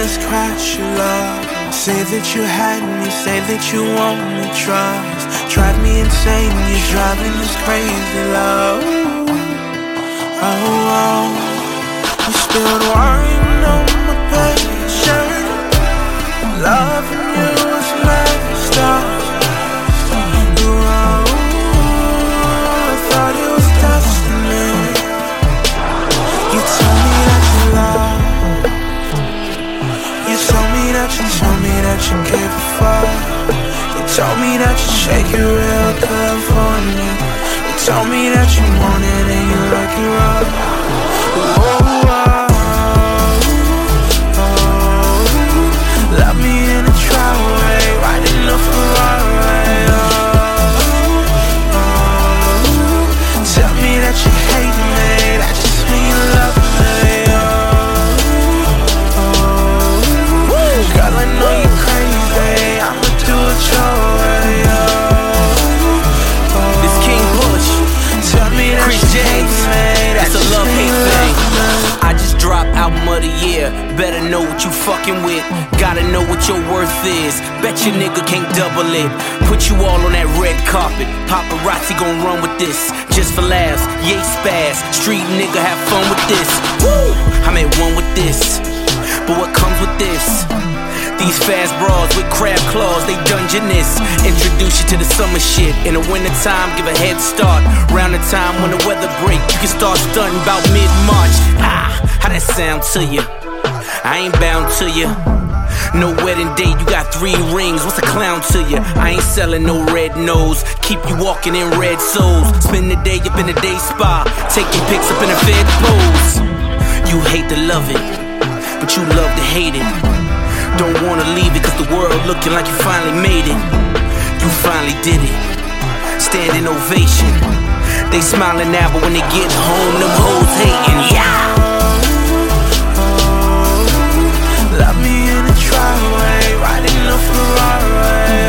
just crash your love. Say that you had me, say that you want me, trust. Drive me insane, you're driving this crazy love. Oh, you spilled wine on my patient. Loving you was messed up. I thought it was destiny. You told me that you love. You told me that you gave a fuck. You told me that you shake it real good for me. You told me that you want it and you like it rough. Love me in a driveway, riding a Ferrari. Tell me that you hate me, that just mean you love me. Girl, I know you crazy, I'ma do it your way. It's King Bush, Tell me that Chris you hate James. me, that It's a just love mean hate you thing. love me. I just dropped album of the year. Better know what you fucking with. Gotta know what your worth is. Bet your nigga can't double it. Put you all on that red carpet. Paparazzi gon' run with this. Just for laughs, yay spaz. Street nigga have fun with this. Woo! I'm at one with this. But what comes with this? These fast bras with crab claws, they dungeonist. Introduce you to the summer shit. In the winter time, give a head start. Round the time when the weather break, you can start stunting about mid-March. How that sound to you? I ain't bound to you. No wedding date, you got 3 rings, what's a clown to you? I ain't selling no red nose, keep you walking in red souls. Spend the day up in a day spa, taking pics up in a fed pose. You hate to love it, but you love to hate it. Don't wanna leave it cause the world looking like you finally made it. You finally did it, standing ovation. They smiling now but when they get home, them hoes hating. Yeah! Love me in a driveway, riding a Ferrari.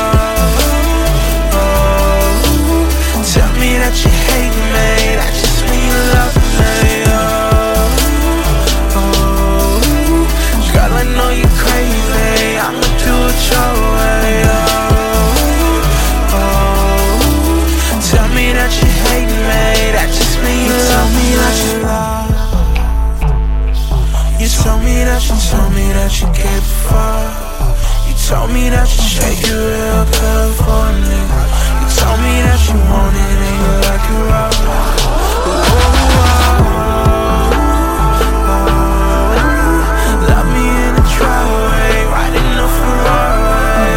Tell me that you hate me, that just mean you love me. Girl, I know you crazy, I'ma do it your way. Tell me that you hate me, that just mean you love me. That you love. You told me that you gave a fuck. You told me that you shake it real good for me. You told me that you want it and you like it rough. Love me in a driveway, riding a Ferrari.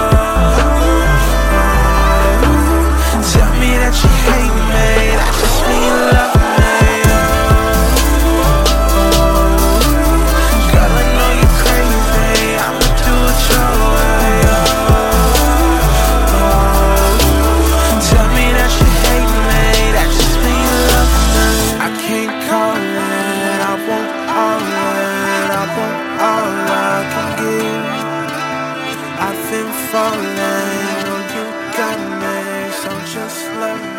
Tell me that you hate me, that just mean you love me. I've been falling, oh you got me, so just let me